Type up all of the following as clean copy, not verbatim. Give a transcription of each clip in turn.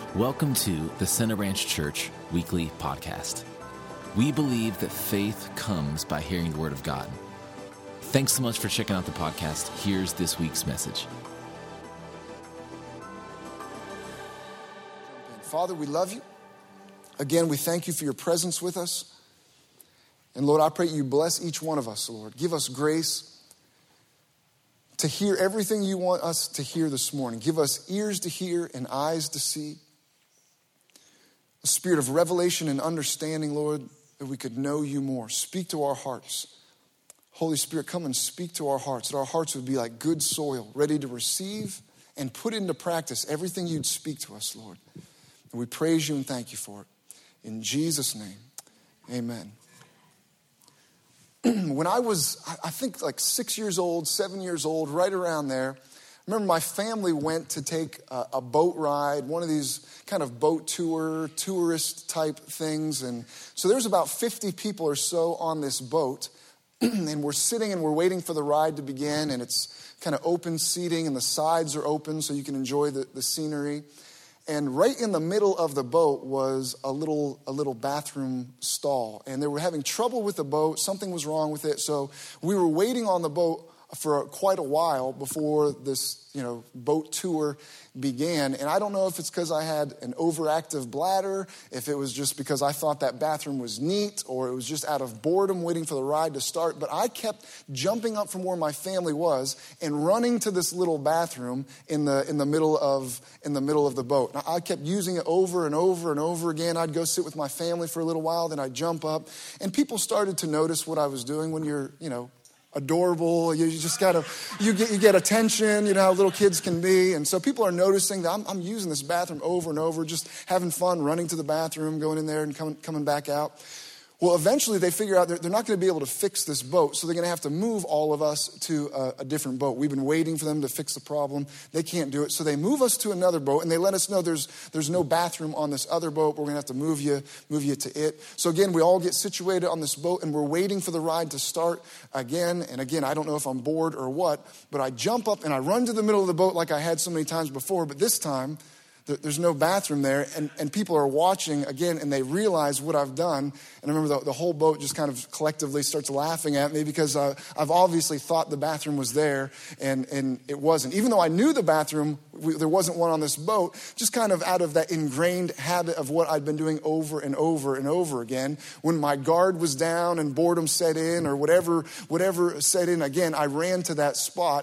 Welcome to the Center Ranch Church Weekly Podcast. We believe that faith comes by hearing the Word of God. Thanks so much for checking out the podcast. Here's this week's message. Father, we love you. Again, we thank you for your presence with us. And Lord, I pray you bless each one of us, Lord. Give us grace to hear everything you want us to hear this morning. Give us ears to hear and eyes to see. A spirit of revelation and understanding, Lord, that we could know you more. Speak to our hearts. Holy Spirit, come and speak to our hearts, that our hearts would be like good soil, ready to receive and put into practice everything you'd speak to us, Lord. And we praise you and thank you for it. In Jesus' name, amen. When I was, I think like 6 years old, 7 years old, right around there, I remember my family went to take a boat ride, one of these kind of boat tourist type things. And so there's about 50 people or so on this boat. And we're sitting and we're waiting for the ride to begin. And it's kind of open seating and the sides are open so you can enjoy the scenery. And right in the middle of the boat was a little bathroom stall. And they were having trouble with the boat. Something was wrong with it. So we were waiting on the boat for quite a while before this, boat tour began. And I don't know if it's because I had an overactive bladder, if it was just because I thought that bathroom was neat, or it was just out of boredom waiting for the ride to start. But I kept jumping up from where my family was and running to this little bathroom in the middle of the boat. Now, I kept using it over and over and over again. I'd go sit with my family for a little while, then I'd jump up. And people started to notice what I was doing. When you're, adorable, you just gotta, you get attention, how little kids can be. And so people are noticing that I'm using this bathroom over and over, just having fun, running to the bathroom, going in there and coming back out. Well, eventually they figure out they're not going to be able to fix this boat, so they're going to have to move all of us to a different boat. We've been waiting for them to fix the problem. They can't do it, so they move us to another boat, and they let us know there's no bathroom on this other boat, but we're going to have to move you to it. So again, we all get situated on this boat, and we're waiting for the ride to start again. And again, I don't know if I'm bored or what, but I jump up and I run to the middle of the boat like I had so many times before, but this time, there's no bathroom there, and people are watching again, and they realize what I've done. And I remember the whole boat just kind of collectively starts laughing at me because I've obviously thought the bathroom was there, and it wasn't. Even though I knew the bathroom, there wasn't one on this boat, just kind of out of that ingrained habit of what I'd been doing over and over and over again. When my guard was down and boredom set in, or whatever set in, again, I ran to that spot.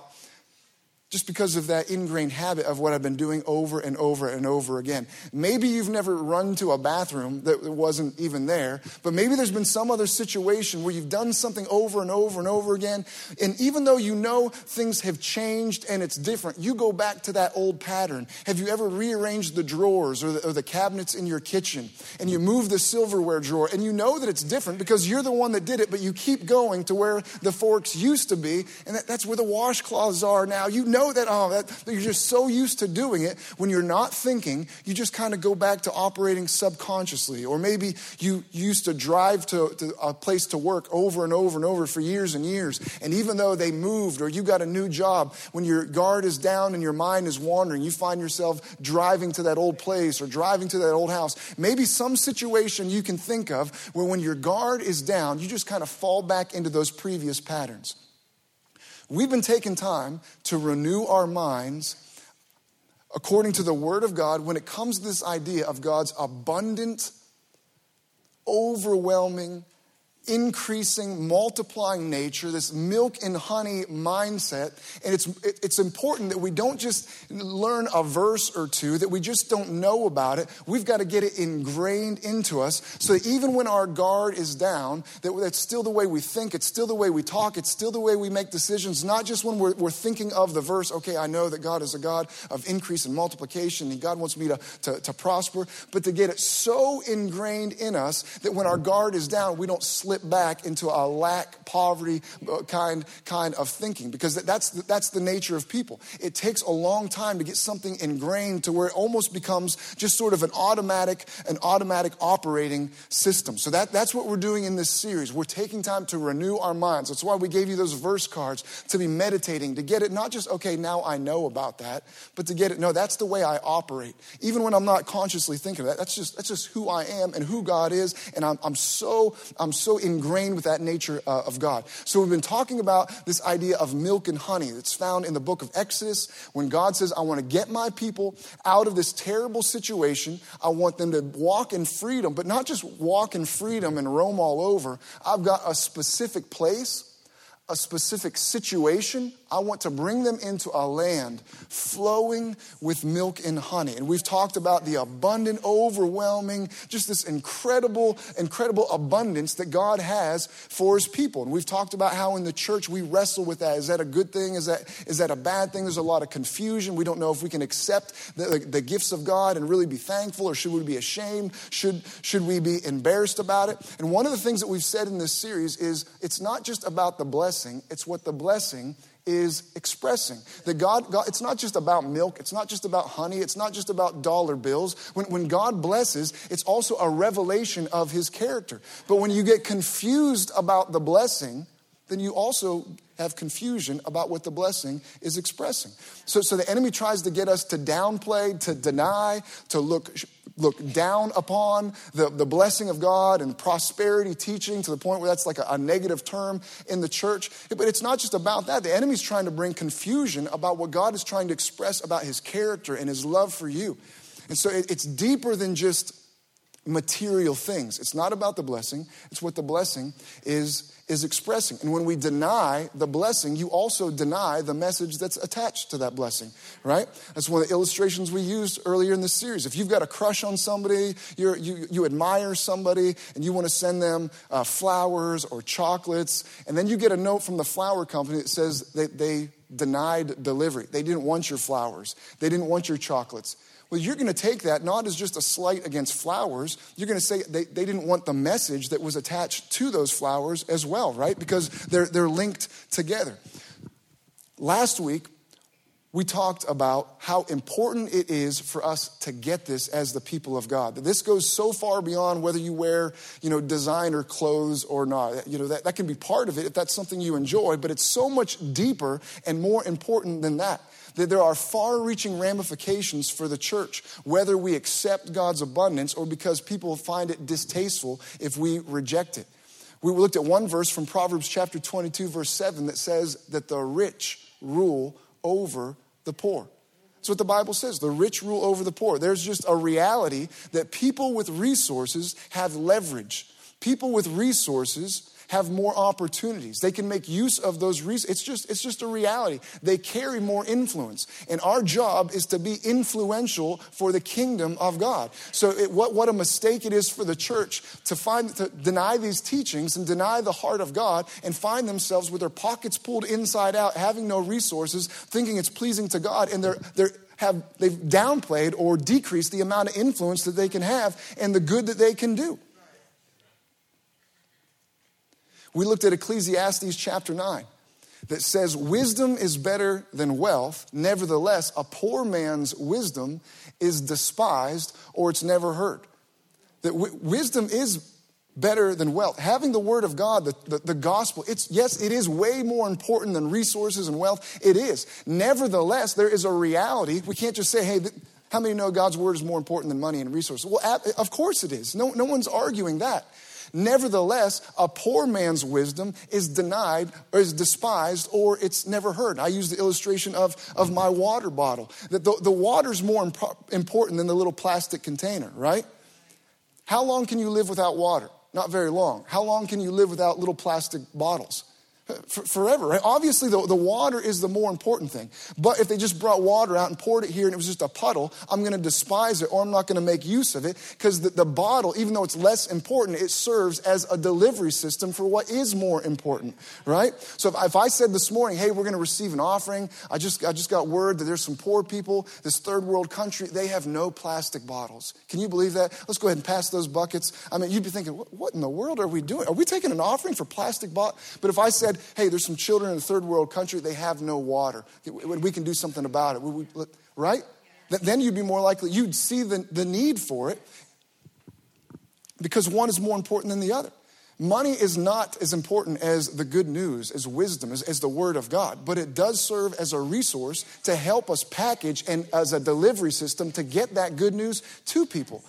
Just because of that ingrained habit of what I've been doing over and over and over again. Maybe you've never run to a bathroom that wasn't even there, but maybe there's been some other situation where you've done something over and over and over again, and even though things have changed and it's different, you go back to that old pattern. Have you ever rearranged the drawers or the cabinets in your kitchen, and you move the silverware drawer, and you know that it's different because you're the one that did it, but you keep going to where the forks used to be, and that's where the washcloths are now. That you're just so used to doing it. When you're not thinking, you just kind of go back to operating subconsciously. Or maybe you used to drive to a place to work over and over and over for years and years. And even though they moved or you got a new job, when your guard is down and your mind is wandering, you find yourself driving to that old place or driving to that old house. Maybe some situation you can think of where when your guard is down, you just kind of fall back into those previous patterns. We've been taking time to renew our minds according to the Word of God when it comes to this idea of God's abundant, overwhelming, increasing, multiplying nature, this milk and honey mindset. And it's important that we don't just learn a verse or two, that we just don't know about it. We've got to get it ingrained into us so that even when our guard is down, that's still the way we think, it's still the way we talk, it's still the way we make decisions, not just when we're thinking of the verse, okay, I know that God is a God of increase and multiplication and God wants me to prosper, but to get it so ingrained in us that when our guard is down, we don't slip slip back into a lack, poverty kind of thinking, because that's the nature of people. It takes a long time to get something ingrained to where it almost becomes just sort of an automatic operating system. So that's what we're doing in this series. We're taking time to renew our minds. That's why we gave you those verse cards, to be meditating, to get it not just, okay, now I know about that, but to get it, no, that's the way I operate. Even when I'm not consciously thinking of that, that's just who I am and who God is, and I'm so ingrained with that nature of God. So we've been talking about this idea of milk and honey that's found in the book of Exodus, when God says, I want to get my people out of this terrible situation. I want them to walk in freedom, but not just walk in freedom and roam all over. I've got a specific place, a specific situation. I want to bring them into a land flowing with milk and honey. And we've talked about the abundant, overwhelming, just this incredible abundance that God has for his people. And we've talked about how in the church we wrestle with that. Is that a good thing? Is that a bad thing? There's a lot of confusion. We don't know if we can accept the gifts of God and really be thankful, or should we be ashamed? Should we be embarrassed about it? And one of the things that we've said in this series is it's not just about the blessing, it's what the blessing is expressing. That God, it's not just about milk, it's not just about honey, it's not just about dollar bills. When God blesses, it's also a revelation of his character. But when you get confused about the blessing, then you also have confusion about what the blessing is expressing. So the enemy tries to get us to downplay, to deny, to look down upon the blessing of God and prosperity teaching, to the point where that's like a negative term in the church. But it's not just about that. The enemy's trying to bring confusion about what God is trying to express about his character and his love for you. And so it's deeper than just material things. It's not about the blessing. It's what the blessing is expressing. And when we deny the blessing, you also deny the message that's attached to that blessing, right? That's one of the illustrations we used earlier in this series. If you've got a crush on somebody, you admire somebody, and you want to send them flowers or chocolates, and then you get a note from the flower company that says they denied delivery. They didn't want your flowers. They didn't want your chocolates. Well, you're going to take that not as just a slight against flowers. You're going to say they didn't want the message that was attached to those flowers as well, right? Because they're linked together. Last week, we talked about how important it is for us to get this as the people of God. That this goes so far beyond whether you wear, designer clothes or not. That can be part of it if that's something you enjoy, but it's so much deeper and more important than that. That there are far-reaching ramifications for the church, whether we accept God's abundance or because people find it distasteful if we reject it. We looked at one verse from Proverbs chapter 22, verse 7 that says that the rich rule over the poor. That's what the Bible says. The rich rule over the poor. There's just a reality that people with resources have leverage. People with resources have more opportunities. They can make use of those resources. It's just a reality. They carry more influence. And our job is to be influential for the kingdom of God. So what a mistake it is for the church to deny these teachings and deny the heart of God and find themselves with their pockets pulled inside out, having no resources, thinking it's pleasing to God, and they've downplayed or decreased the amount of influence that they can have and the good that they can do. We looked at Ecclesiastes chapter 9 that says wisdom is better than wealth. Nevertheless, a poor man's wisdom is despised or it's never heard. That wisdom is better than wealth. Having the word of God, the gospel, it is way more important than resources and wealth. It is. Nevertheless, there is a reality. We can't just say, hey, how many know God's word is more important than money and resources? Well, of course it is. No one's arguing that. Nevertheless, a poor man's wisdom is denied or is despised or it's never heard. I use the illustration of my water bottle. That the water's more important than the little plastic container, right? How long can you live without water? Not very long. How long can you live without little plastic bottles? Forever, right? Obviously, the water is the more important thing. But if they just brought water out and poured it here and it was just a puddle, I'm going to despise it or I'm not going to make use of it because the bottle, even though it's less important, it serves as a delivery system for what is more important, right? So if I said this morning, hey, we're going to receive an offering, I just got word that there's some poor people, this third world country, they have no plastic bottles. Can you believe that? Let's go ahead and pass those buckets. I mean, you'd be thinking, what in the world are we doing? Are we taking an offering for plastic bottles? But if I said, hey, there's some children in a third world country, they have no water. We can do something about it, right? Then you'd be more likely, you'd see the need for it because one is more important than the other. Money is not as important as the good news, as wisdom, as the word of God, but it does serve as a resource to help us package and as a delivery system to get that good news to people.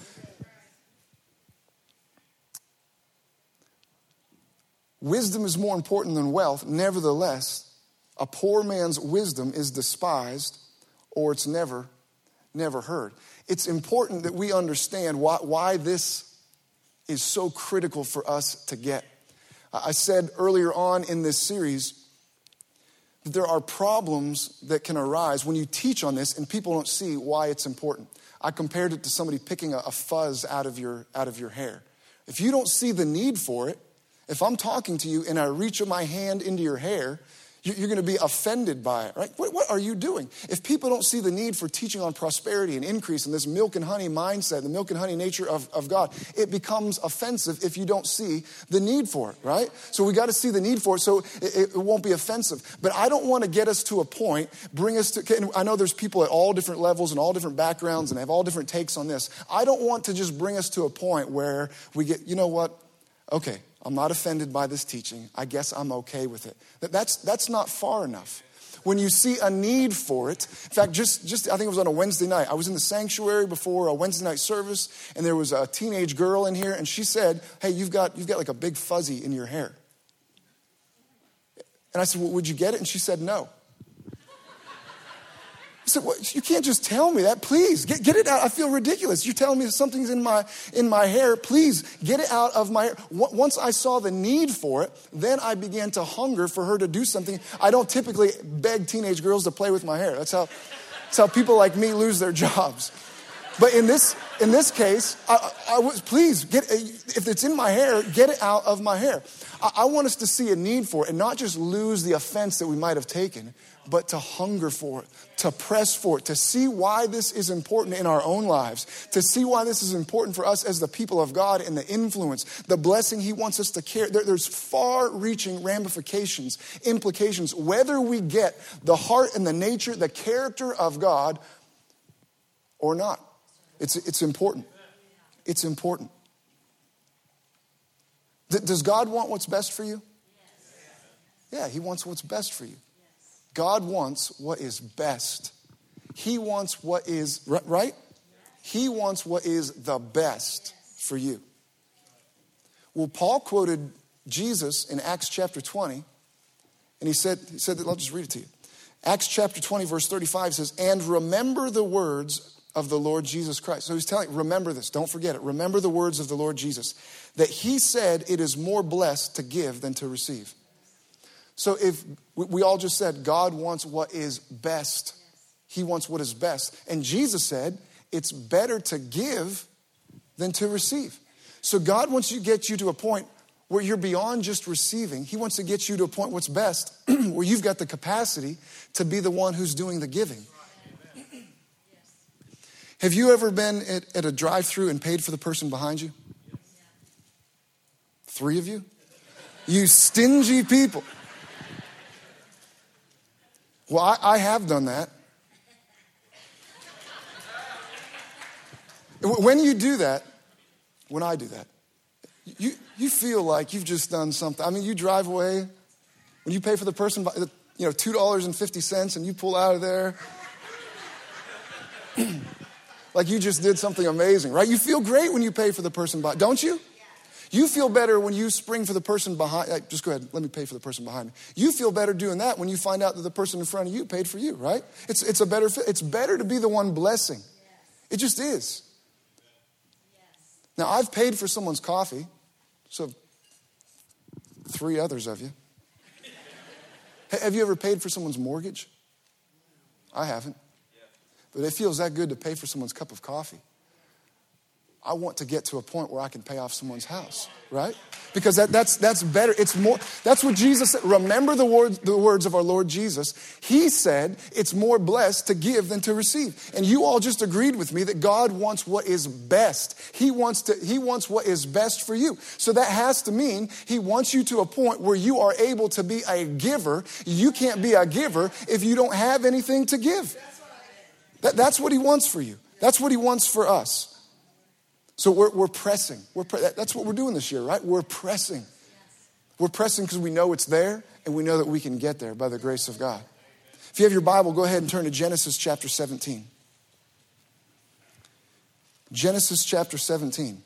Wisdom is more important than wealth. Nevertheless, a poor man's wisdom is despised or it's never heard. It's important that we understand why this is so critical for us to get. I said earlier on in this series that there are problems that can arise when you teach on this and people don't see why it's important. I compared it to somebody picking a fuzz out of your hair. If you don't see the need for it, if I'm talking to you and I reach my hand into your hair, you're going to be offended by it, right? What are you doing? If people don't see the need for teaching on prosperity and increase and this milk and honey mindset, the milk and honey nature of God, it becomes offensive if you don't see the need for it, right? So we got to see the need for it so it won't be offensive. But I don't want to get us to a point, I know there's people at all different levels and all different backgrounds and have all different takes on this. I don't want to just bring us to a point where we get, you know what? Okay, I'm not offended by this teaching. I guess I'm okay with it. That's not far enough. When you see a need for it, in fact, just I think it was on a Wednesday night. I was in the sanctuary before a Wednesday night service, and there was a teenage girl in here, and she said, "Hey, you've got like a big fuzzy in your hair." And I said, "Well, would you get it?" And she said, "No." I said, well, you can't just tell me that. Please, get it out. I feel ridiculous. You're telling me something's in my hair. Please, get it out of my hair. Once I saw the need for it, then I began to hunger for her to do something. I don't typically beg teenage girls to play with my hair. That's how people like me lose their jobs. But in this case, I was, please, if it's in my hair, get it out of my hair. I want us to see a need for it and not just lose the offense that we might have taken, but to hunger for it, to press for it, to see why this is important in our own lives, to see why this is important for us as the people of God and the influence, the blessing he wants us to carry. There's far-reaching ramifications, implications, whether we get the heart and the nature, the character of God or not. It's important. It's important. Does God want what's best for you? Yeah, he wants what's best for you. God wants what is best. He wants what is, right? He wants what is the best for you. Well, Paul quoted Jesus in Acts chapter 20, and he said that, I'll just read it to you. Acts chapter 20, verse 35 says, "And remember the words of the Lord Jesus Christ." So he's telling, remember this, don't forget it. Remember the words of the Lord Jesus, that he said it is more blessed to give than to receive. So if we all just said God wants what is best, he wants what is best. And Jesus said it's better to give than to receive. So God wants to get you to a point where you're beyond just receiving. He wants to get you to a point what's best, where you've got the capacity to be the one who's doing the giving. Have you ever been at a drive-thru and paid for the person behind you? 3 of you? You stingy people. Well, I have done that. When you do that, when I do that, you feel like you've just done something. I mean, you drive away, when you pay for the person, $2.50 and you pull out of there, like you just did something amazing, right? You feel great when you pay for the person behind, don't you? You feel better when you spring for the person behind. Just go ahead, let me pay for the person behind me. You feel better doing that when you find out that the person in front of you paid for you, right? It's a better fit. It's better to be the one blessing. It just is. Now, I've paid for someone's coffee, so 3 others of you. Have you ever paid for someone's mortgage? I haven't. But it feels that good to pay for someone's cup of coffee. I want to get to a point where I can pay off someone's house, right? Because that's better. It's more. That's what Jesus said. Remember the words of our Lord Jesus. He said it's more blessed to give than to receive. And you all just agreed with me that God wants what is best. He wants what is best for you. So that has to mean he wants you to a point where you are able to be a giver. You can't be a giver if you don't have anything to give. That's what he wants for you. That's what he wants for us. So we're pressing. That's what we're doing this year, right? We're pressing. We're pressing because we know it's there and we know that we can get there by the grace of God. If you have your Bible, go ahead and turn to Genesis chapter 17. Genesis chapter 17.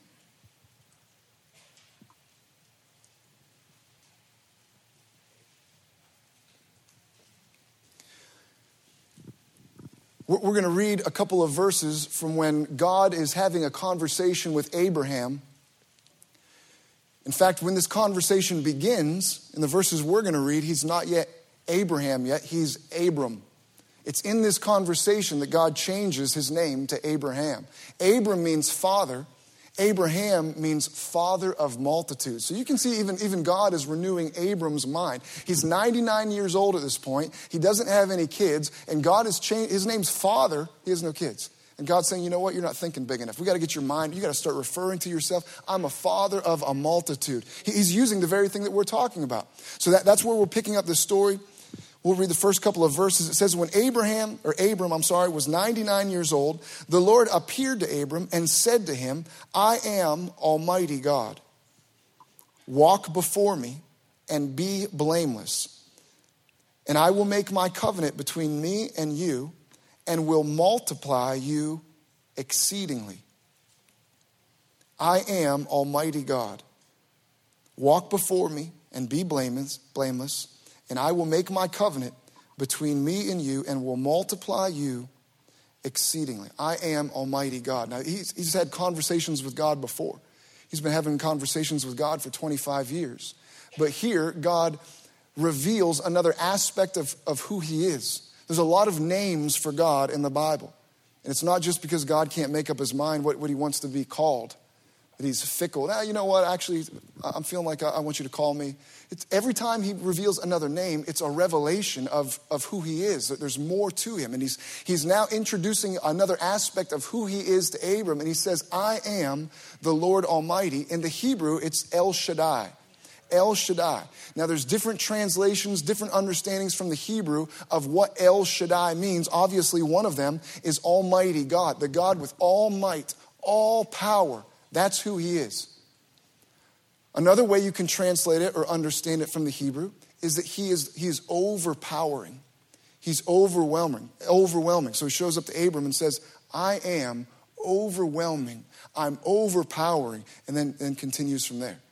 We're going to read a couple of verses from when God is having a conversation with Abraham. In fact, when this conversation begins, in the verses we're going to read, he's not yet Abraham yet, he's Abram. It's in this conversation that God changes his name to Abraham. Abram means father. Abraham means father of multitudes. So you can see even God is renewing Abram's mind. He's 99 years old at this point. He doesn't have any kids. And God has changed. His name's father. He has no kids. And God's saying, you know what? You're not thinking big enough. We got to get your mind. You got to start referring to yourself. I'm a father of a multitude. He's using the very thing that we're talking about. So that's where we're picking up this story. We'll read the first couple of verses. It says, when Abram, was 99 years old, the Lord appeared to Abram and said to him, I am Almighty God. Walk before me and be blameless. And I will make my covenant between me and you and will multiply you exceedingly. I am Almighty God. Walk before me and be blameless. And I will make my covenant between me and you and will multiply you exceedingly. I am Almighty God. Now, he's had conversations with God before. He's been having conversations with God for 25 years. But here, God reveals another aspect of who he is. There's a lot of names for God in the Bible. And it's not just because God can't make up his mind what he wants to be called. That he's fickle. Now, you know what? Actually, I'm feeling like I want you to call me. Every time he reveals another name, it's a revelation of who he is. That there's more to him. And he's now introducing another aspect of who he is to Abram. And he says, I am the Lord Almighty. In the Hebrew, it's El Shaddai. El Shaddai. Now, there's different translations, different understandings from the Hebrew of what El Shaddai means. Obviously, one of them is Almighty God, the God with all might, all power. That's who he is. Another way you can translate it or understand it from the Hebrew is that he is overpowering. He's overwhelming. So he shows up to Abram and says, I am overwhelming. I'm overpowering. And then continues from there.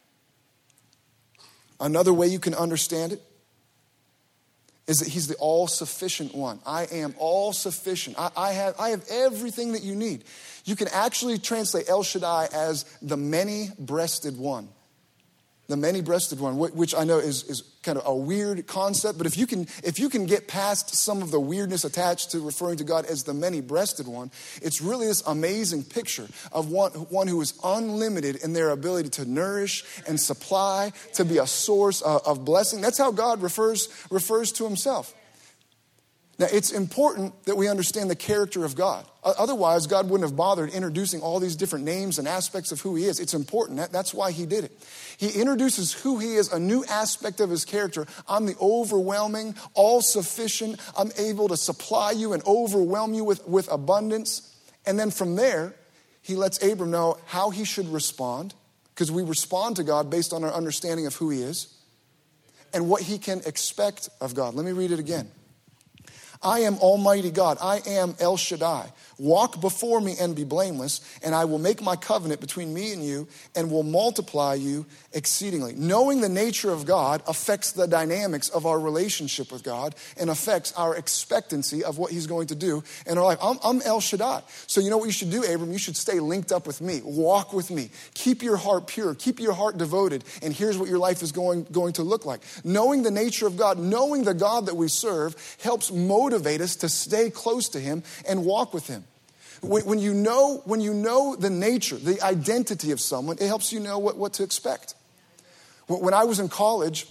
Another way you can understand it is that he's the all-sufficient one. I am all-sufficient. I have everything that you need. You can actually translate El Shaddai as the many-breasted one. The many-breasted one, which I know is kind of a weird concept, but if you can get past some of the weirdness attached to referring to God as the many-breasted one, it's really this amazing picture of one who is unlimited in their ability to nourish and supply, to be a source of blessing. That's how God refers to himself. Now, it's important that we understand the character of God. Otherwise, God wouldn't have bothered introducing all these different names and aspects of who he is. It's important. That's why he did it. He introduces who he is, a new aspect of his character. I'm the overwhelming, all-sufficient. I'm able to supply you and overwhelm you with abundance. And then from there, he lets Abram know how he should respond, because we respond to God based on our understanding of who he is, and what he can expect of God. Let me read it again. I am Almighty God. I am El Shaddai. Walk before me and be blameless, and I will make my covenant between me and you and will multiply you exceedingly. Knowing the nature of God affects the dynamics of our relationship with God and affects our expectancy of what he's going to do in our life. I'm El Shaddai. So you know what you should do, Abram? You should stay linked up with me. Walk with me. Keep your heart pure. Keep your heart devoted. And here's what your life is going to look like. Knowing the nature of God, knowing the God that we serve, helps motivate us to stay close to him and walk with him. When you know the nature, the identity of someone, it helps you know what to expect. When I was in college,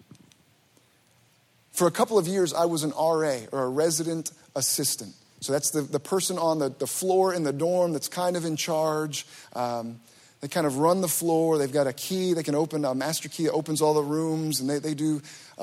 for a couple of years, I was an RA, or a resident assistant. So that's the person on the floor in the dorm that's kind of in charge. They kind of run the floor. They've got a key. They can open a master key that opens all the rooms, and they do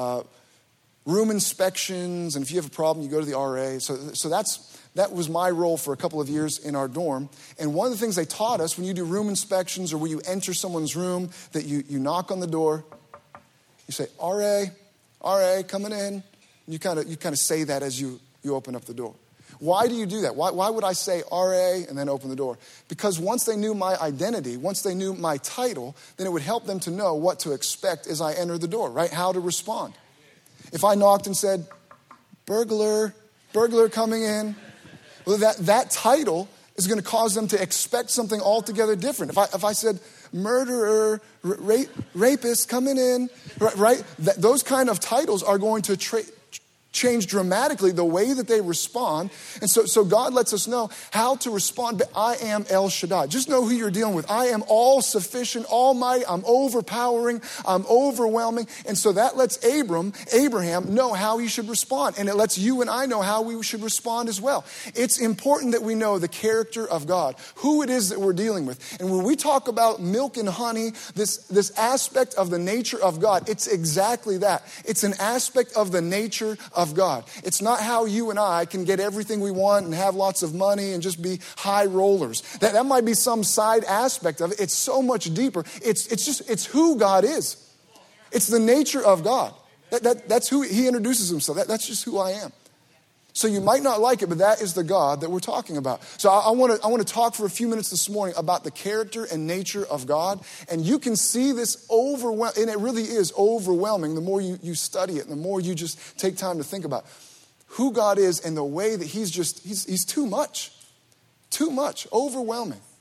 room inspections. And if you have a problem, you go to the RA. So that was my role for a couple of years in our dorm. And one of the things they taught us when you do room inspections or when you enter someone's room, that you knock on the door, you say, RA, coming in. You kind of say that as you open up the door. Why do you do that? Why would I say RA and then open the door? Because once they knew my identity, once they knew my title, then it would help them to know what to expect as I enter the door, right? How to respond. If I knocked and said, burglar coming in, well, that title is going to cause them to expect something altogether different. If I said, murderer, rapist coming in, right? Those kind of titles are going to change dramatically the way that they respond. And so God lets us know how to respond. But I am El Shaddai. Just know who you're dealing with. I am all sufficient, almighty. I'm overpowering. I'm overwhelming. And so that lets Abraham know how he should respond. And it lets you and I know how we should respond as well. It's important that we know the character of God, who it is that we're dealing with. And when we talk about milk and honey, this aspect of the nature of God, it's exactly that. It's an aspect of the nature of God. It's not how you and I can get everything we want and have lots of money and just be high rollers. That might be some side aspect of it. It's so much deeper. It's who God is. It's the nature of God. That's who he introduces himself. That's just who I am. So you might not like it, but that is the God that we're talking about. So I want to talk for a few minutes this morning about the character and nature of God. And you can see this and it really is overwhelming the more you study it and the more you just take time to think about who God is and the way that he's too much, overwhelming.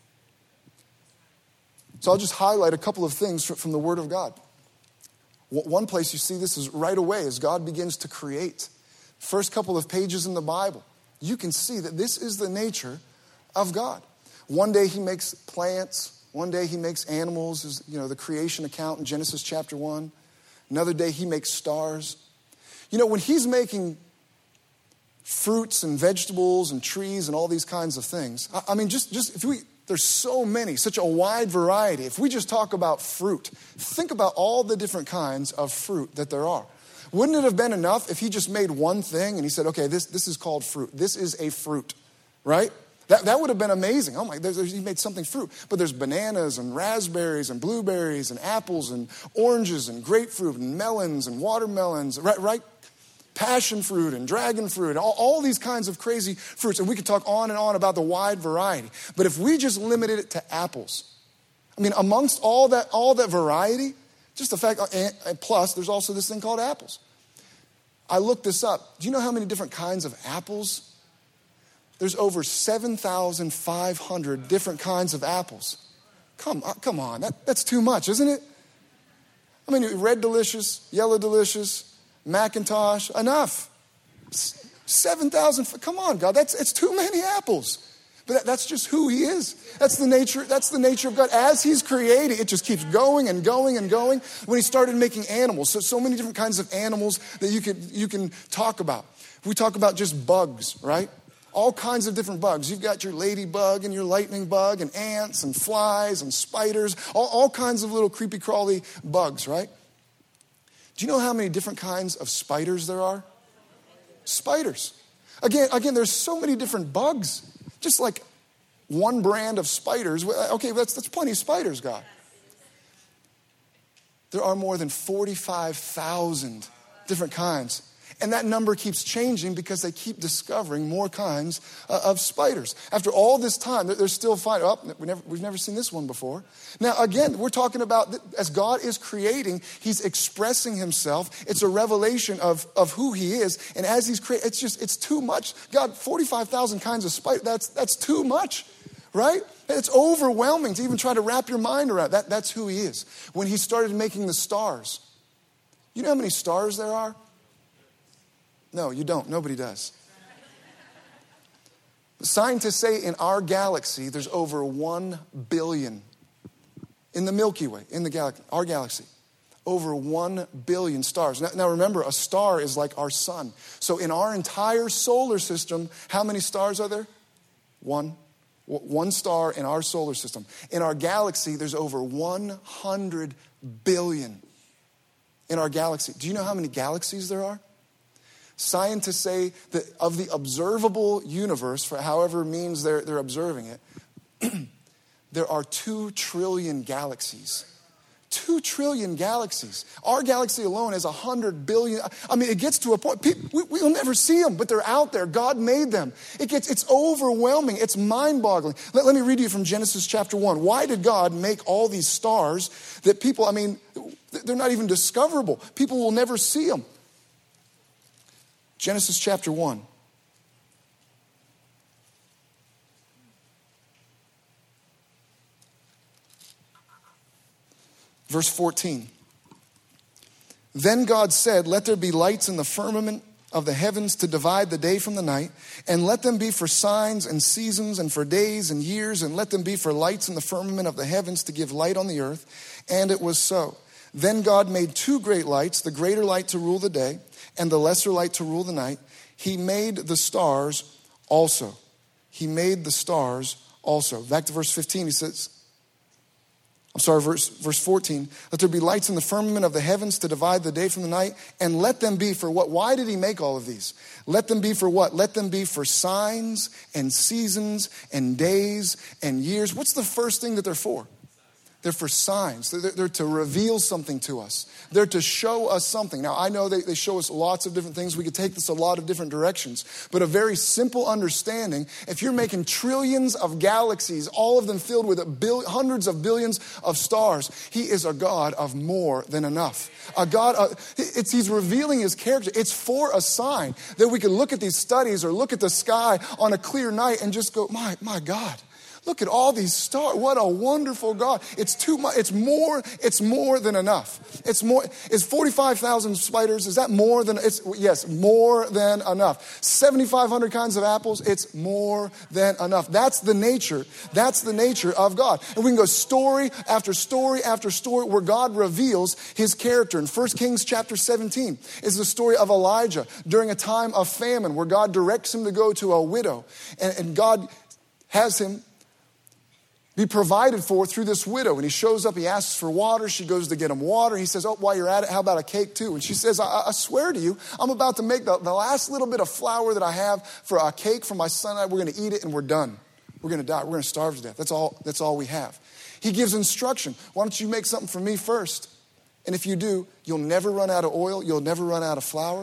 So I'll just highlight a couple of things from the Word of God. One place you see this is right away as God begins to create. First couple of pages in the Bible, you can see that this is the nature of God. One day he makes plants. One day he makes animals, the creation account in Genesis chapter 1. Another day he makes stars. When he's making fruits and vegetables and trees and all these kinds of things, I mean, there's so many, such a wide variety. If we just talk about fruit, think about all the different kinds of fruit that there are. Wouldn't it have been enough if he just made one thing and he said, okay, this is called fruit. This is a fruit, right? That would have been amazing. Oh my, he made something fruit. But there's bananas and raspberries and blueberries and apples and oranges and grapefruit and melons and watermelons, right? Passion fruit and dragon fruit, all these kinds of crazy fruits. And we could talk on and on about the wide variety. But if we just limited it to apples, I mean, amongst all that variety, just the fact, and plus, there's also this thing called apples. I looked this up. Do you know how many different kinds of apples? There's over 7,500 different kinds of apples. Come on, that's too much, isn't it? I mean, red delicious, yellow delicious, Macintosh, enough. 7,000, come on, God, it's too many apples. But that's just who he is. That's the nature of God. As he's creating, it just keeps going and going and going. When he started making animals, so many different kinds of animals that you can talk about. We talk about just bugs, right? All kinds of different bugs. You've got your ladybug and your lightning bug and ants and flies and spiders, all kinds of little creepy crawly bugs, right? Do you know how many different kinds of spiders there are? Spiders. Again, there's so many different bugs. Just like one brand of spiders. Okay, that's plenty of spiders, God. There are more than 45,000 different kinds. And that number keeps changing because they keep discovering more kinds of spiders. After all this time, they're still finding, we've never seen this one before. Now, again, we're talking about, as God is creating, he's expressing himself. It's a revelation of who he is. And as he's creating, it's too much. God, 45,000 kinds of spiders, that's too much, right? It's overwhelming to even try to wrap your mind around. That's who he is. When he started making the stars, you know how many stars there are? No, you don't. Nobody does. Scientists say in our galaxy, there's over 1 billion. In the Milky Way, in the galaxy, our galaxy. Over 1 billion stars. Now remember, a star is like our sun. So in our entire solar system, how many stars are there? One. One star in our solar system. In our galaxy, there's over 100 billion in our galaxy. Do you know how many galaxies there are? Scientists say that of the observable universe, for however means they're observing it, there are 2 trillion galaxies. 2 trillion galaxies. Our galaxy alone has 100 billion. I mean, it gets to a point, we'll never see them, but they're out there. God made them. It's overwhelming. It's mind-boggling. Let me read to you from Genesis chapter 1. Why did God make all these stars that people, they're not even discoverable. People will never see them. Genesis chapter 1. Verse 14. Then God said, let there be lights in the firmament of the heavens to divide the day from the night, and let them be for signs and seasons and for days and years, and let them be for lights in the firmament of the heavens to give light on the earth. And it was so. Then God made 2 great lights, the greater light to rule the day, and the lesser light to rule the night. He made the stars also. He made the stars also. Back to verse 15, he says, verse 14. Let there be lights in the firmament of the heavens to divide the day from the night, and let them be for what? Why did he make all of these? Let them be for what? Let them be for signs and seasons and days and years. What's the first thing that they're for? They're for signs. They're to reveal something to us. They're to show us something. Now, I know they show us lots of different things. We could take this a lot of different directions. But a very simple understanding, if you're making trillions of galaxies, all of them filled with hundreds of billions of stars, he is a God of more than enough. A God, he's revealing his character. It's for a sign that we can look at these studies or look at the sky on a clear night and just go, my God. Look at all these stars. What a wonderful God. It's too much. It's more than enough. It's more. Is 45,000 spiders, is that more than, yes, more than enough. 7,500 kinds of apples, it's more than enough. That's the nature of God. And we can go story after story after story where God reveals his character. In 1 Kings chapter 17 is the story of Elijah during a time of famine where God directs him to go to a widow. And God has him be provided for through this widow. And he shows up, he asks for water. She goes to get him water. He says, while you're at it, how about a cake too? And she says, I swear to you, I'm about to make the last little bit of flour that I have for a cake for my son and I. We're going to eat it and we're done. We're going to die. We're going to starve to death. That's all we have. He gives instruction. Why don't you make something for me first? And if you do, you'll never run out of oil. You'll never run out of flour.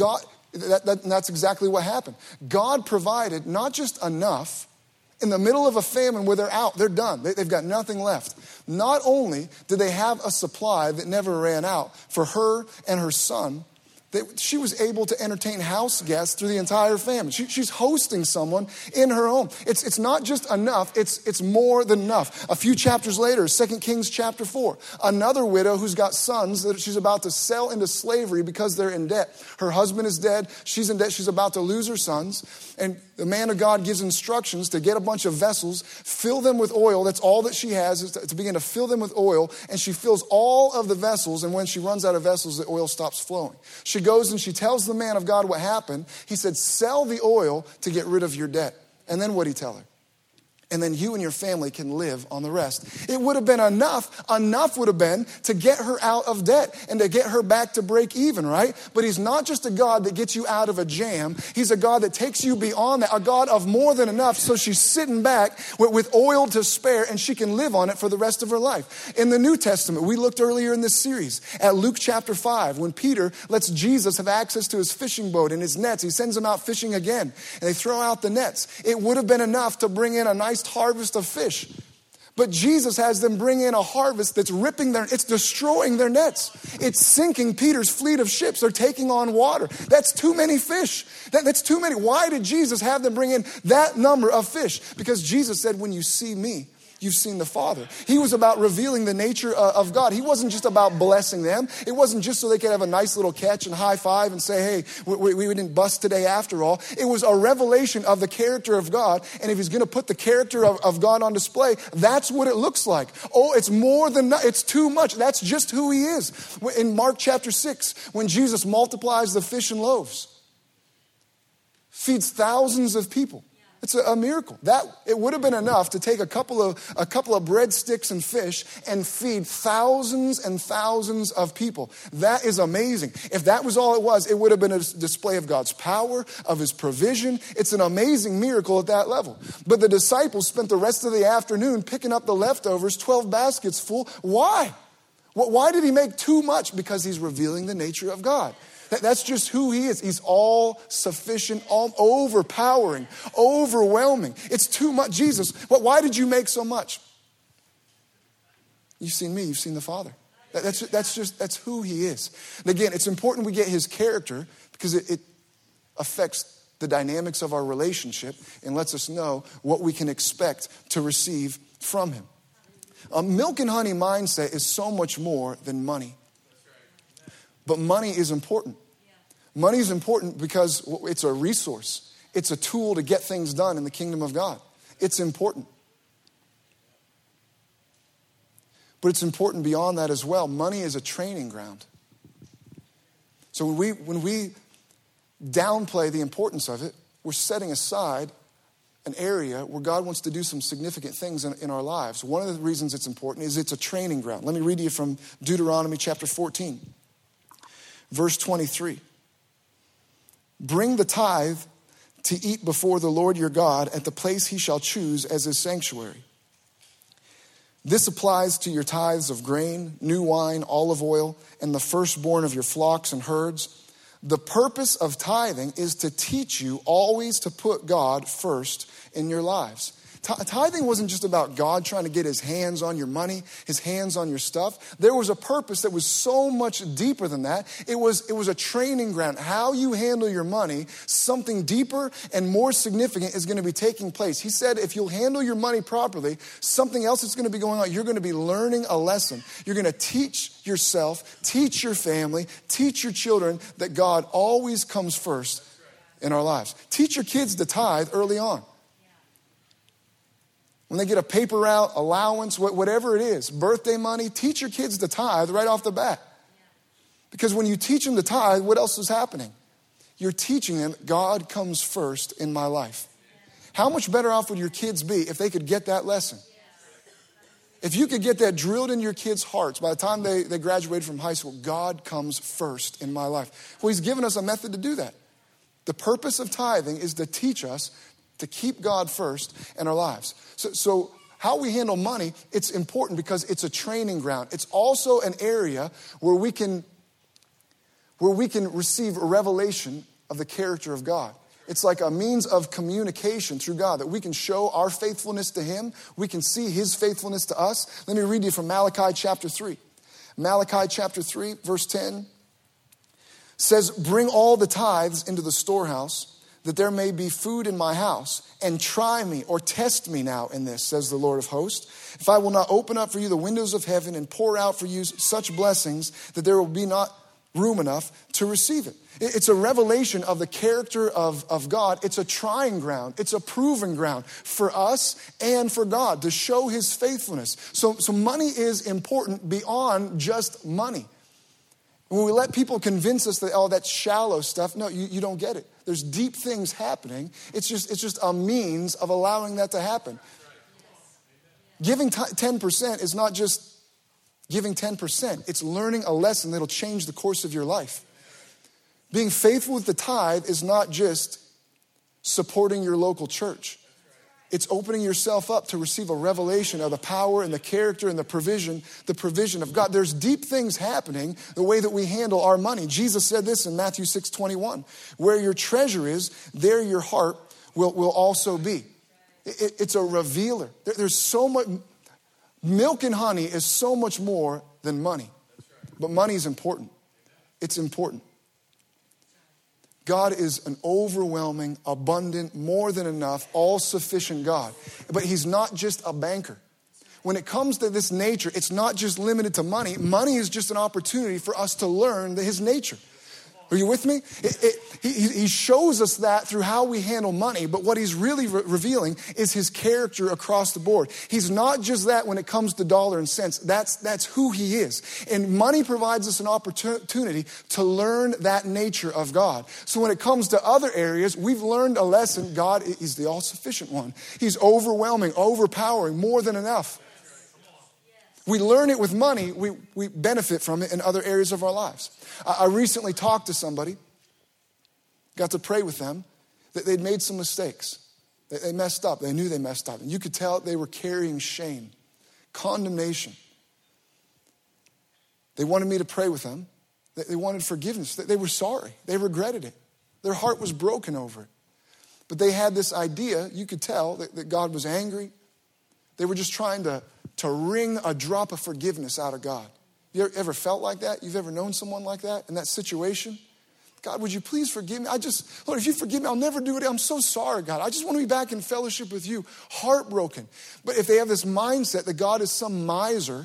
That's exactly what happened. God provided not just enough. In the middle of a famine where they're done. They've got nothing left. Not only did they have a supply that never ran out for her and her son, she was able to entertain house guests through the entire family. She's hosting someone in her home. It's not just enough, it's more than enough. A few chapters later, 2 Kings chapter 4, another widow who's got sons that she's about to sell into slavery because they're in debt. Her husband is dead, she's in debt, she's about to lose her sons. And the man of God gives instructions to get a bunch of vessels, fill them with oil. That's all that she has, is to begin to fill them with oil. And she fills all of the vessels, and when she runs out of vessels, the oil stops flowing. She goes and she tells the man of God what happened. He said, sell the oil to get rid of your debt. And then what did he tell her? And then you and your family can live on the rest. It would have been enough would have been to get her out of debt and to get her back to break even, right? But he's not just a God that gets you out of a jam. He's a God that takes you beyond that, a God of more than enough, so she's sitting back with oil to spare and she can live on it for the rest of her life. In the New Testament, we looked earlier in this series at Luke chapter 5, when Peter lets Jesus have access to his fishing boat and his nets. He sends them out fishing again, and they throw out the nets. It would have been enough to bring in a nice harvest of fish. But Jesus has them bring in a harvest that's it's destroying their nets. It's sinking Peter's fleet of ships. They're taking on water. That's too many fish. That's too many. Why did Jesus have them bring in that number of fish? Because Jesus said, when you see me, you've seen the Father. He was about revealing the nature of God. He wasn't just about blessing them. It wasn't just so they could have a nice little catch and high five and say, hey, we didn't bust today after all. It was a revelation of the character of God. And if he's going to put the character of God on display, that's what it looks like. Oh, it's more than, it's too much. That's just who he is. In Mark chapter 6, when Jesus multiplies the fish and loaves, feeds thousands of people. It's a miracle. That it would have been enough to take a couple of breadsticks and fish and feed thousands and thousands of people. That is amazing. If that was all it would have been a display of God's power, of his provision. It's an amazing miracle at that level. But the disciples spent the rest of the afternoon picking up the leftovers, 12 baskets full. Why? Why did he make too much? Because he's revealing the nature of God. That's just who he is. He's all sufficient, all overpowering, overwhelming. It's too much. Jesus, why did you make so much? You've seen me, you've seen the Father. That's who he is. And again, it's important we get his character because it affects the dynamics of our relationship and lets us know what we can expect to receive from him. A milk and honey mindset is so much more than money. But money is important. Money is important because it's a resource. It's a tool to get things done in the kingdom of God. It's important. But it's important beyond that as well. Money is a training ground. So when we downplay the importance of it, we're setting aside an area where God wants to do some significant things in our lives. One of the reasons it's important is it's a training ground. Let me read to you from Deuteronomy chapter 14. Verse 23, bring the tithe to eat before the Lord your God at the place he shall choose as his sanctuary. This applies to your tithes of grain, new wine, olive oil, and the firstborn of your flocks and herds. The purpose of tithing is to teach you always to put God first in your lives. Tithing wasn't just about God trying to get his hands on your money, his hands on your stuff. There was a purpose that was so much deeper than that. It was a training ground. How you handle your money, something deeper and more significant is going to be taking place. He said if you'll handle your money properly, something else is going to be going on. You're going to be learning a lesson. You're going to teach yourself, teach your family, teach your children that God always comes first in our lives. Teach your kids to tithe early on. When they get a paper route, allowance, whatever it is, birthday money, teach your kids to tithe right off the bat. Because when you teach them to tithe, what else is happening? You're teaching them God comes first in my life. How much better off would your kids be if they could get that lesson? If you could get that drilled in your kids' hearts by the time they graduated from high school, God comes first in my life. Well, he's given us a method to do that. The purpose of tithing is to teach us to keep God first in our lives. So how we handle money, it's important because it's a training ground. It's also an area where we can receive a revelation of the character of God. It's like a means of communication through God that we can show our faithfulness to him. We can see his faithfulness to us. Let me read you from Malachi chapter 3. Malachi chapter 3, verse 10 says, bring all the tithes into the storehouse, that there may be food in my house, and try me or test me now in this, says the Lord of hosts. If I will not open up for you the windows of heaven and pour out for you such blessings that there will be not room enough to receive it. It's a revelation of the character of God. It's a trying ground. It's a proving ground for us and for God to show his faithfulness. So money is important beyond just money. When we let people convince us that, that's shallow stuff, no, you don't get it. There's deep things happening. It's just a means of allowing that to happen. Giving 10% is not just giving 10%. It's learning a lesson that'll change the course of your life. Being faithful with the tithe is not just supporting your local church. It's opening yourself up to receive a revelation of the power and the character and the provision of God. There's deep things happening the way that we handle our money. Jesus said this in Matthew 6:21. Where your treasure is, there your heart will also be. It's a revealer. There's so much. Milk and honey is so much more than money. But money is important. It's important. God is an overwhelming, abundant, more than enough, all-sufficient God. But he's not just a banker. When it comes to this nature, it's not just limited to money. Money is just an opportunity for us to learn his nature. Are you with me? He shows us that through how we handle money, but what he's really revealing is his character across the board. He's not just that when it comes to dollar and cents. That's who he is. And money provides us an opportunity to learn that nature of God. So when it comes to other areas, we've learned a lesson. God is the all-sufficient one. He's overwhelming, overpowering, more than enough. We learn it with money, we benefit from it in other areas of our lives. I recently talked to somebody, got to pray with them, that they'd made some mistakes. They messed up. They knew they messed up. And you could tell they were carrying shame, condemnation. They wanted me to pray with them. They wanted forgiveness. They were sorry. They regretted it. Their heart was broken over it. But they had this idea, you could tell, that God was angry. They were just trying to wring a drop of forgiveness out of God. You ever felt like that? You've ever known someone like that in that situation? God, would you please forgive me? Lord, if you forgive me, I'll never do it. I'm so sorry, God. I just want to be back in fellowship with you. Heartbroken. But if they have this mindset that God is some miser,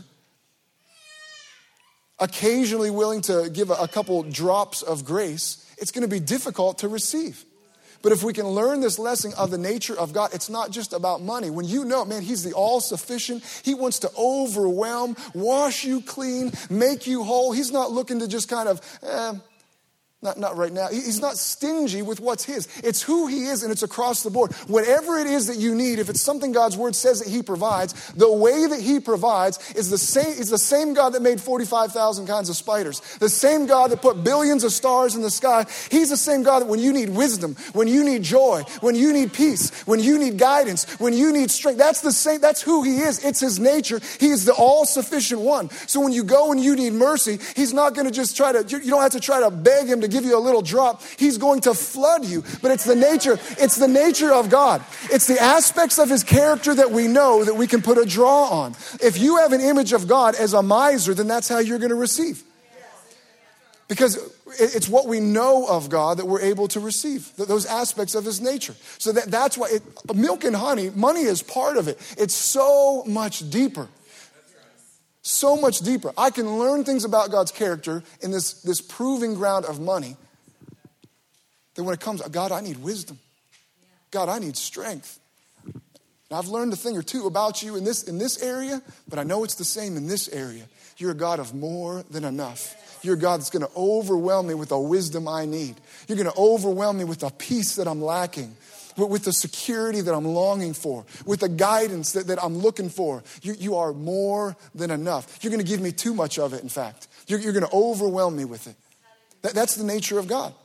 occasionally willing to give a couple drops of grace, it's going to be difficult to receive. But if we can learn this lesson of the nature of God, it's not just about money. When you know, man, he's the all-sufficient. He wants to overwhelm, wash you clean, make you whole. He's not looking to just kind of, not right now. He's not stingy with what's his. It's who he is, and it's across the board. Whatever it is that you need, if it's something God's word says that he provides, the way that he provides is the same God that made 45,000 kinds of spiders. The same God that put billions of stars in the sky. He's the same God that when you need wisdom, when you need joy, when you need peace, when you need guidance, when you need strength, that's who he is. It's his nature. He is the all-sufficient one. So when you go and you need mercy, he's not going to just you don't have to try to beg him to give you a little drop. He's going to flood you. But it's the nature of God. It's the aspects of his character that we know that we can put a draw on. If you have an image of God as a miser, then that's how you're going to receive. Because it's what we know of God that we're able to receive, those aspects of his nature. So that's why milk and honey, money is part of it. It's so much deeper. So much deeper. I can learn things about God's character in this proving ground of money. That when it comes, God, I need wisdom. God, I need strength. And I've learned a thing or two about you in this area, but I know it's the same in this area. You're a God of more than enough. You're a God that's going to overwhelm me with the wisdom I need. You're going to overwhelm me with the peace that I'm lacking. With the security that I'm longing for, with the guidance that I'm looking for. You are more than enough. You're going to give me too much of it, in fact. You're going to overwhelm me with it. That's the nature of God.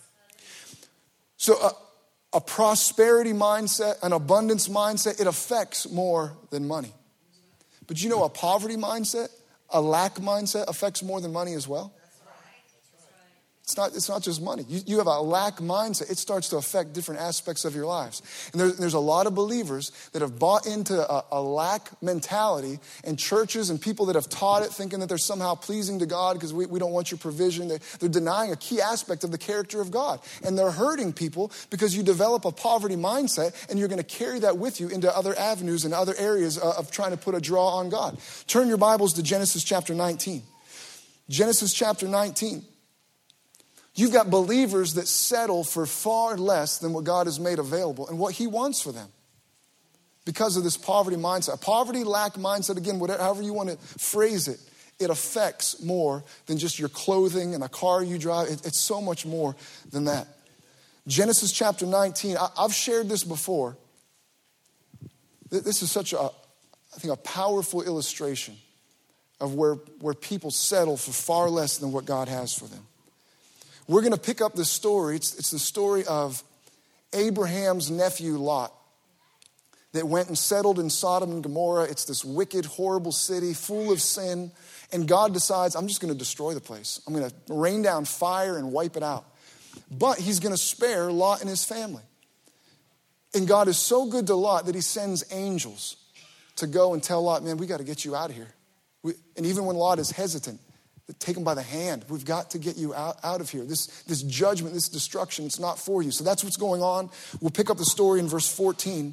So a prosperity mindset, an abundance mindset, it affects more than money. But you know, a poverty mindset, a lack mindset affects more than money as well. It's not just money. You have a lack mindset. It starts to affect different aspects of your lives. And there's a lot of believers that have bought into a lack mentality, and churches and people that have taught it, thinking that they're somehow pleasing to God because we don't want your provision. They're denying a key aspect of the character of God. And they're hurting people because you develop a poverty mindset, and you're going to carry that with you into other avenues and other areas of trying to put a draw on God. Turn your Bibles to Genesis chapter 19. Genesis chapter 19. You've got believers that settle for far less than what God has made available and what he wants for them because of this poverty mindset. A poverty lack mindset, again, however you want to phrase it, it affects more than just your clothing and a car you drive. It's so much more than that. Genesis chapter 19, I've shared this before. This is such I think, a powerful illustration of where people settle for far less than what God has for them. We're going to pick up this story. It's the story of Abraham's nephew Lot that went and settled in Sodom and Gomorrah. It's this wicked, horrible city full of sin. And God decides, I'm just going to destroy the place. I'm going to rain down fire and wipe it out. But he's going to spare Lot and his family. And God is so good to Lot that he sends angels to go and tell Lot, man, we got to get you out of here. And even when Lot is hesitant, take him by the hand. We've got to get you out of here. This judgment, this destruction, it's not for you. So that's what's going on. We'll pick up the story in verse 14.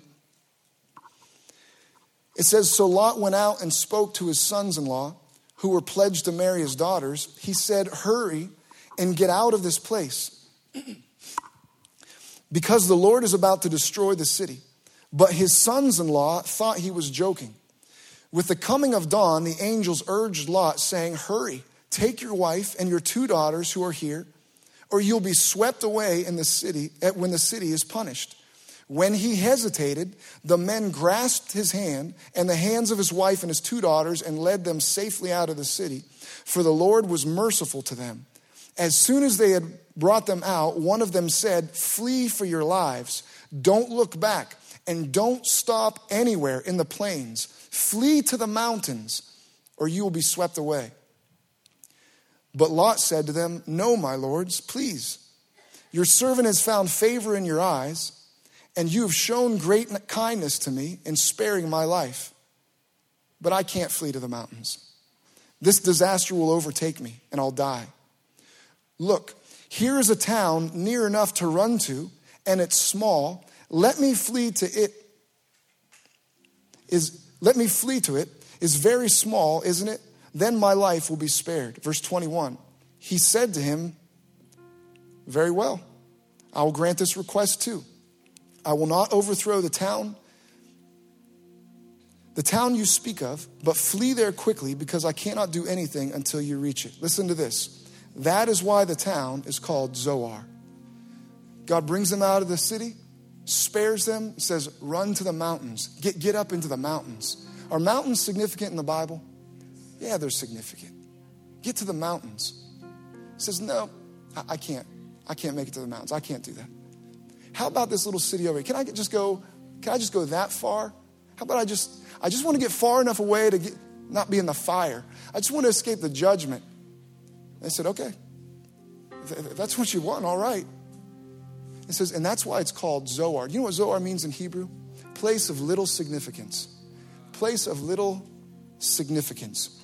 It says, so Lot went out and spoke to his sons-in-law, who were pledged to marry his daughters. He said, hurry and get out of this place, because the Lord is about to destroy the city. But his sons-in-law thought he was joking. With the coming of dawn, the angels urged Lot, saying, hurry, take your wife and your 2 daughters who are here, or you'll be swept away in the city when the city is punished. When he hesitated, the men grasped his hand and the hands of his wife and his 2 daughters and led them safely out of the city, for the Lord was merciful to them. As soon as they had brought them out, one of them said, flee for your lives. Don't look back and don't stop anywhere in the plains. Flee to the mountains, or you will be swept away. But Lot said to them, no, my lords, please. Your servant has found favor in your eyes, and you have shown great kindness to me in sparing my life. But I can't flee to the mountains. This disaster will overtake me, and I'll die. Look, here is a town near enough to run to, and it's small. Let me flee to it. Is very small, isn't it? Then my life will be spared. Verse 21. He said to him, very well, I will grant this request too. I will not overthrow the town you speak of, but flee there quickly, because I cannot do anything until you reach it. Listen to this. That is why the town is called Zoar. God brings them out of the city, spares them, says, run to the mountains. Get up into the mountains. Are mountains significant in the Bible? Yeah, they're significant. Get to the mountains. He says, no, I can't. I can't make it to the mountains. I can't do that. How about this little city over here? Can I just go that far? How about I just want to get far enough away to not be in the fire. I just want to escape the judgment. They said, okay, if that's what you want, all right. It says, and that's why it's called Zoar. You know what Zoar means in Hebrew? Place of little significance. Place of little significance.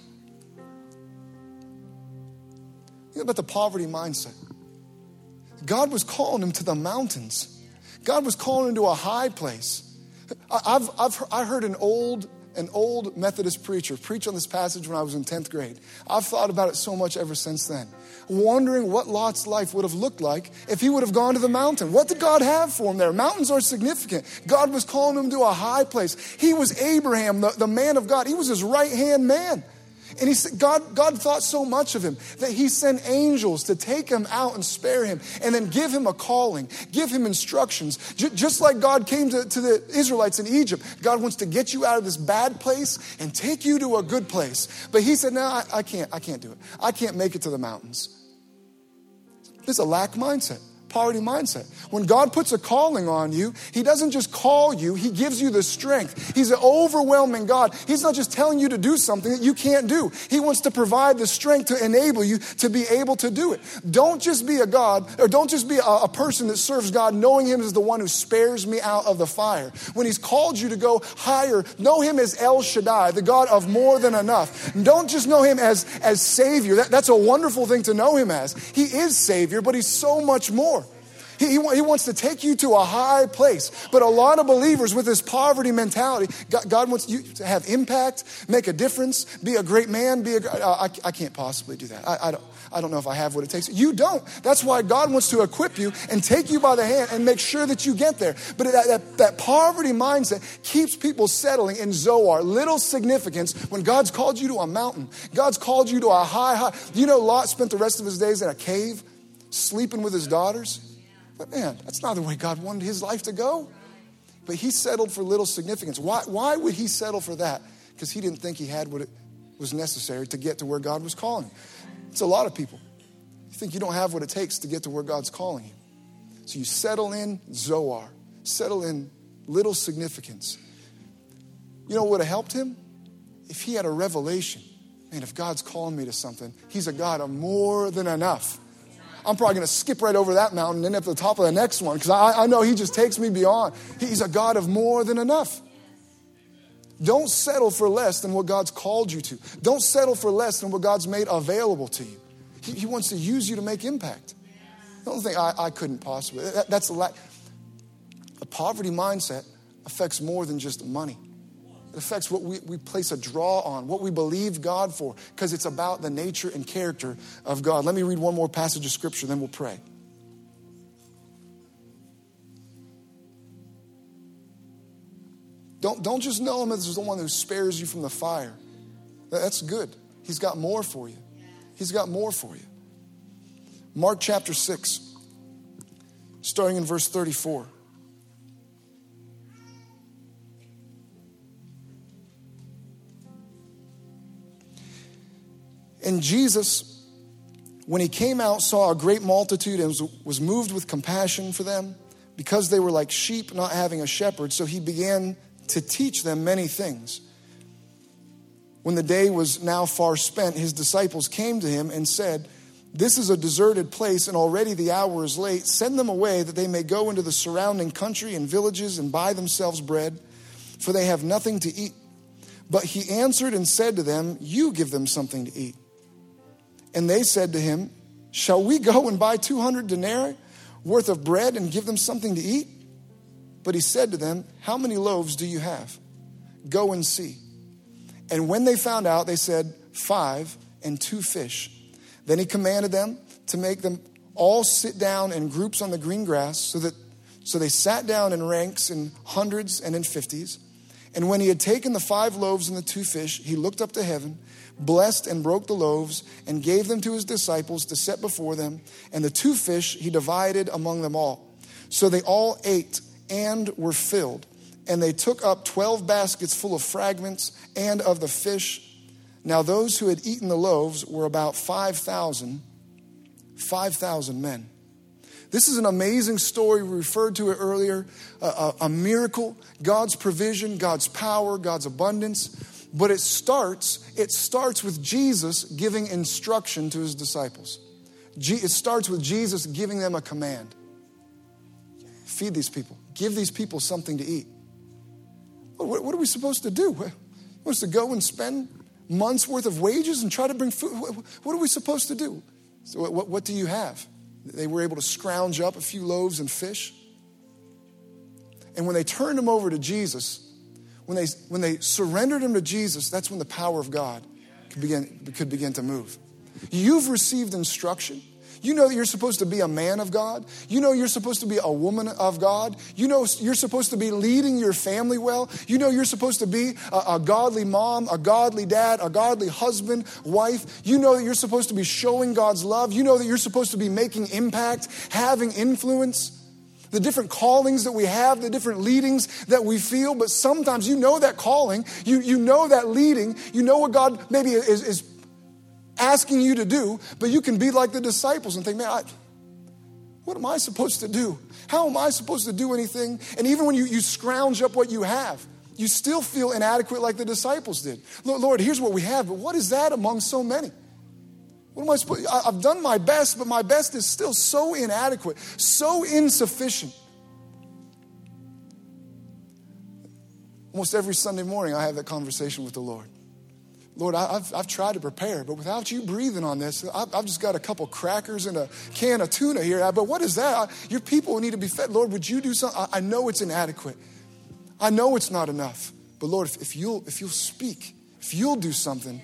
Think about the poverty mindset. God was calling him to the mountains. God was calling him to a high place. I heard an old Methodist preacher preach on this passage when I was in 10th grade. I've thought about it so much ever since then, wondering what Lot's life would have looked like if he would have gone to the mountain. What did God have for him there? Mountains are significant. God was calling him to a high place. He was Abraham, the man of God. He was his right-hand man. And he said, God thought so much of him that he sent angels to take him out and spare him, and then give him a calling, give him instructions. Just like God came to the Israelites in Egypt, God wants to get you out of this bad place and take you to a good place. But he said, no, I can't do it. I can't make it to the mountains. This is a lack mindset. Poverty mindset. When God puts a calling on you, he doesn't just call you, he gives you the strength. He's an overwhelming God. He's not just telling you to do something that you can't do. He wants to provide the strength to enable you to be able to do it. Don't just be a God, or don't just be a person that serves God knowing him as the one who spares me out of the fire. When he's called you to go higher, know him as El Shaddai, the God of more than enough. Don't just know him as Savior. That's a wonderful thing to know him as. He is Savior, but he's so much more. He wants to take you to a high place. But a lot of believers with this poverty mentality, God wants you to have impact, make a difference, be a great man, I can't possibly do that. I don't know if I have what it takes. You don't. That's why God wants to equip you and take you by the hand and make sure that you get there. But that poverty mindset keeps people settling in Zoar, little significance, when God's called you to a mountain. God's called you to a high. You know, Lot spent the rest of his days in a cave, sleeping with his daughters. But man, that's not the way God wanted his life to go. But he settled for little significance. Why would he settle for that? because he didn't think he had what it was necessary to get to where God was calling him. It's a lot of people. You think you don't have what it takes to get to where God's calling you. So you settle in Zoar, settle in little significance. You know what would have helped him? If he had a revelation. Man, if God's calling me to something, he's a God of more than enough. I'm probably going to skip right over that mountain and end up at the top of the next one because I know he just takes me beyond. He's a God of more than enough. Don't settle for less than what God's called you to. Don't settle for less than what God's made available to you. He wants to use you to make impact. Don't think I couldn't possibly. That's a lack. A poverty mindset affects more than just money. It affects what we place a draw on, what we believe God for, because it's about the nature and character of God. Let me read one more passage of scripture, then we'll pray. Don't just know him as the one who spares you from the fire. That's good. He's got more for you. He's got more for you. Mark chapter 6, starting in verse 34. And Jesus, when he came out, saw a great multitude and was moved with compassion for them because they were like sheep not having a shepherd. So he began to teach them many things. When the day was now far spent, his disciples came to him and said, "This is a deserted place and already the hour is late. Send them away that they may go into the surrounding country and villages and buy themselves bread, for they have nothing to eat." But he answered and said to them, "You give them something to eat." And they said to him, "Shall we go and buy 200 denarii worth of bread and give them something to eat?" But he said to them, "How many loaves do you have? Go and see." And when they found out, they said, 5 and 2 fish. Then he commanded them to make them all sit down in groups on the green grass, so they sat down in ranks in hundreds and in 50s. And when he had taken the 5 loaves and the 2 fish, he looked up to heaven, blessed and broke the loaves, and gave them to his disciples to set before them. And the 2 fish he divided among them all. So they all ate and were filled. And they took up 12 baskets full of fragments and of the fish. Now those who had eaten the loaves were about 5,000 men. This is an amazing story. We referred to it earlier. A miracle, God's provision, God's power, God's abundance. But it starts with Jesus giving instruction to his disciples. It starts with Jesus giving them a command. Feed these people. Give these people something to eat. What are we supposed to do? We're supposed to go and spend months worth of wages and try to bring food? What are we supposed to do? So what do you have? They were able to scrounge up a few loaves and fish. And when they turned them over to Jesus, when they surrendered him to Jesus, that's when the power of God could begin to move. You've received instruction. You know that you're supposed to be a man of God. You know you're supposed to be a woman of God. You know you're supposed to be leading your family well. You know you're supposed to be a godly mom, a godly dad, a godly husband, wife. You know that you're supposed to be showing God's love. You know that you're supposed to be making impact, having influence. The different callings that we have, the different leadings that we feel, but sometimes you know that calling, you know that leading, you know what God maybe is asking you to do, but you can be like the disciples and think, man, what am I supposed to do? How am I supposed to do anything? And even when you scrounge up what you have, you still feel inadequate like the disciples did. Lord, here's what we have, but what is that among so many? What am I supposed? I've done my best, but my best is still so inadequate, so insufficient. Almost every Sunday morning, I have that conversation with the Lord. Lord, I've tried to prepare, but without you breathing on this, I've just got a couple crackers and a can of tuna here. But what is that? Your people need to be fed. Lord, would you do something? I know it's inadequate. I know it's not enough. But Lord, if you'll speak, if you'll do something,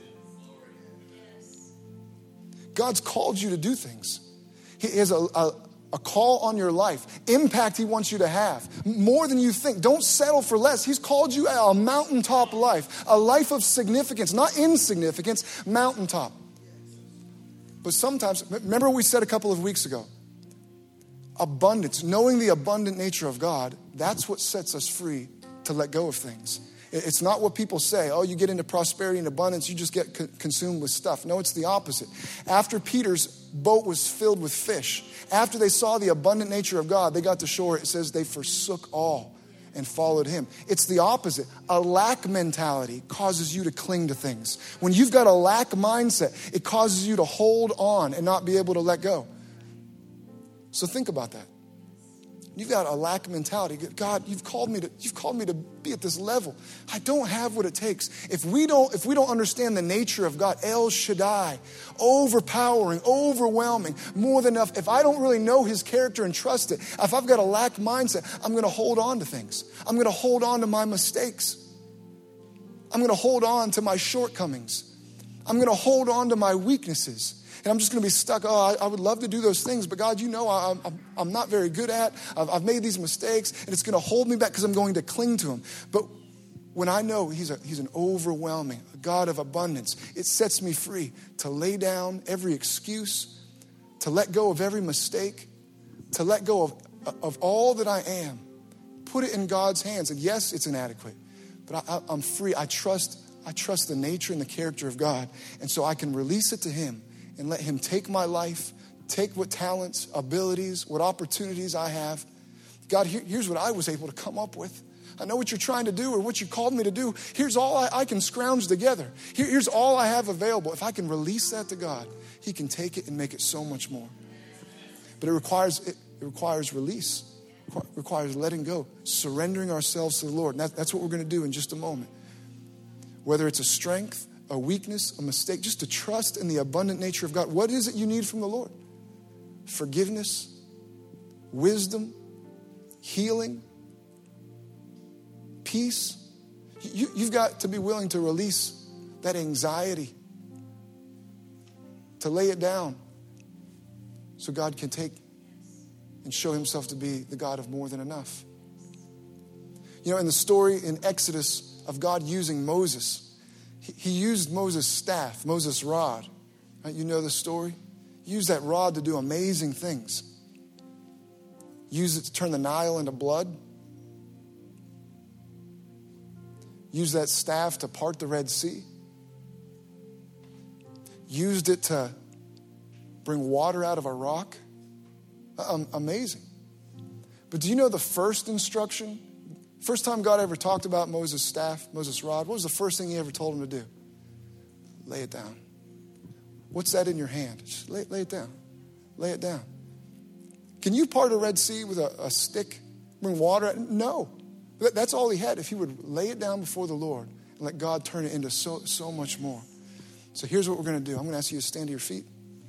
God's called you to do things. He has a call on your life, impact he wants you to have, more than you think. Don't settle for less. He's called you a mountaintop life, a life of significance, not insignificance, mountaintop. But sometimes, remember what we said a couple of weeks ago, abundance, knowing the abundant nature of God, that's what sets us free to let go of things. It's not what people say. Oh, you get into prosperity and abundance, you just get consumed with stuff. No, it's the opposite. After Peter's boat was filled with fish, after they saw the abundant nature of God, they got to shore. It says they forsook all and followed him. It's the opposite. A lack mentality causes you to cling to things. When you've got a lack mindset, it causes you to hold on and not be able to let go. So think about that. You've got a lack mentality. God, you've called me to be at this level. I don't have what it takes. If we don't understand the nature of God, El Shaddai, overpowering, overwhelming, more than enough. If I don't really know his character and trust it, if I've got a lack mindset, I'm going to hold on to things. I'm going to hold on to my mistakes. I'm going to hold on to my shortcomings. I'm going to hold on to my weaknesses. And I'm just going to be stuck. Oh, I would love to do those things, but God, you know I'm not very good at. I've made these mistakes, and it's going to hold me back because I'm going to cling to him. But when I know he's an overwhelming God of abundance, it sets me free to lay down every excuse, to let go of every mistake, to let go of all that I am, put it in God's hands. And yes, it's inadequate, but I'm free. I trust the nature and the character of God, and so I can release it to him. And let him take my life, take what talents, abilities, what opportunities I have. God, here's what I was able to come up with. I know what you're trying to do or what you called me to do. Here's all I can scrounge together. Here's all I have available. If I can release that to God, he can take it and make it so much more. But it requires release. It requires letting go, surrendering ourselves to the Lord. And that's what we're going to do in just a moment. Whether it's a strength, a weakness, a mistake, just to trust in the abundant nature of God. What is it you need from the Lord? Forgiveness, wisdom, healing, peace. You've got to be willing to release that anxiety, to lay it down so God can take and show himself to be the God of more than enough. You know, in the story in Exodus of God using Moses, he used Moses' staff, Moses' rod. Right? You know the story? He used that rod to do amazing things. Used it to turn the Nile into blood. Used that staff to part the Red Sea. Used it to bring water out of a rock. Amazing. But do you know the first instruction? First time God ever talked about Moses' staff, Moses' rod, what was the first thing he ever told him to do? Lay it down. What's that in your hand? Just lay it down. Lay it down. Can you part a Red Sea with a stick? Bring water? No. That's all he had. If he would lay it down before the Lord and let God turn it into so much more. So here's what we're going to do. I'm going to ask you to stand to your feet.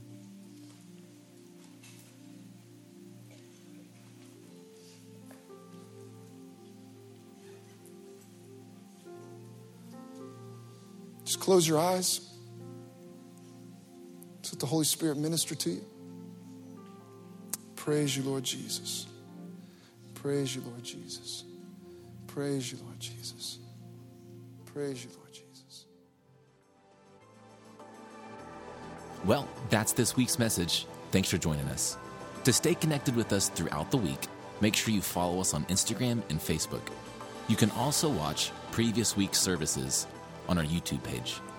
Just close your eyes. Just let the Holy Spirit minister to you. Praise you, Lord Jesus. Praise you, Lord Jesus. Praise you, Lord Jesus. Praise you, Lord Jesus. Well, that's this week's message. Thanks for joining us. To stay connected with us throughout the week, make sure you follow us on Instagram and Facebook. You can also watch previous week's services on our YouTube page.